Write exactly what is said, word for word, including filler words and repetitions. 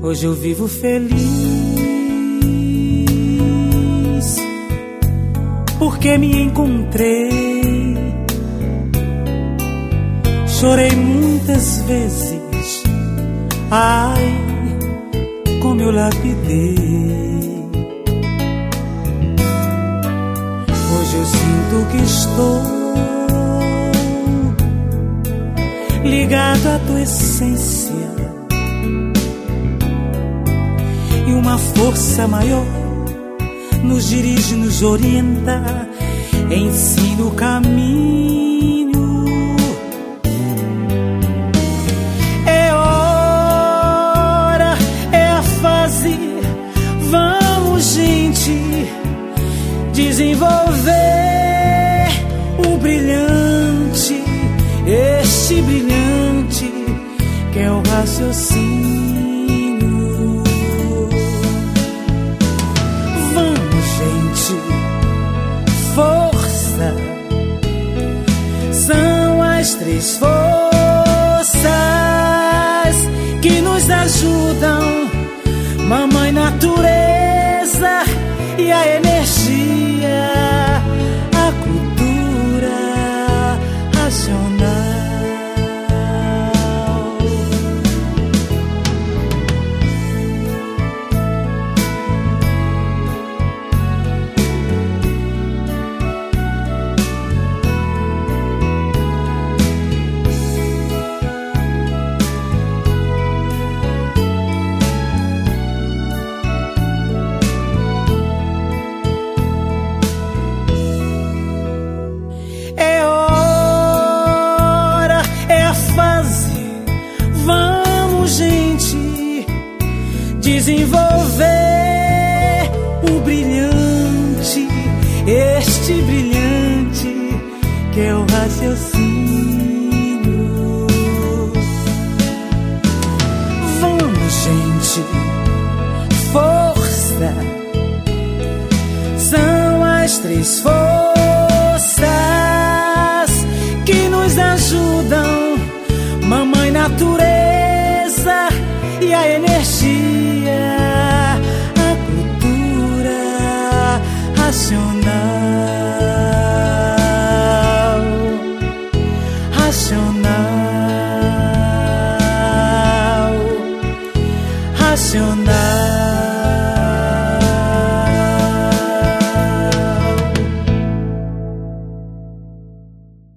Hoje eu vivo feliz, porque me encontrei. Chorei muitas vezes, ai, como eu lapidei. Hoje eu sinto que estou ligado à tua essência, e uma força maior nos dirige, nos orienta, ensina o caminho. É hora, é a fase, vamos, gente, desenvolver o brilhante, este brilhante que é o raciocínio. Força, são as três forças que nos ajudam: Mamãe Natureza e a energia, a cultura racional. Desenvolver o brilhante, este brilhante que é o raciocínio. Vamos, gente, força, são as três forças que nos ajudam: Mamãe Natureza e a energia, a cultura racional, racional, racional.